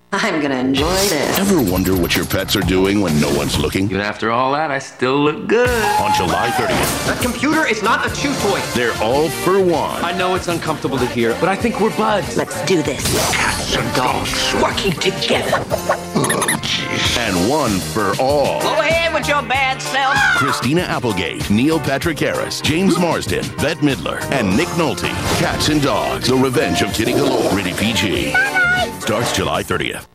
I'm gonna enjoy this. Ever wonder what your pets are doing when no one's looking? Even after all that, I still look good. On July 30th, That computer is not a chew toy. they're all for one. I know it's uncomfortable to hear, but I think we're buds. Let's do this. Cats and dogs working together. And one for all. Go ahead with your bad self. Christina Applegate, Neil Patrick Harris, James Marsden, Bette Midler, and Nick Nolte. Cats and Dogs, The Revenge of Kitty Galore. Rated PG. Starts July 30th.